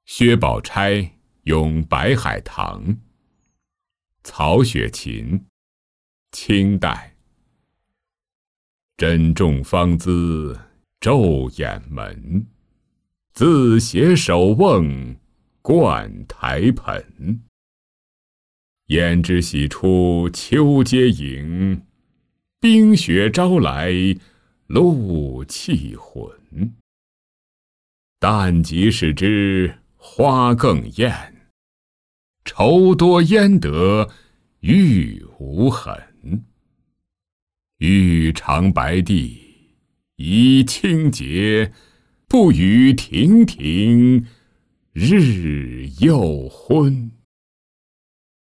薛宝钗咏白海棠。曹雪芹，清代。珍重芳姿，昼掩门。自携手瓮，灌台盆。胭脂洗出秋阶影，冰雪招来露气浑。但即使知花更艳，愁多焉得玉无痕。玉长白帝宜清洁，不与亭亭日又昏。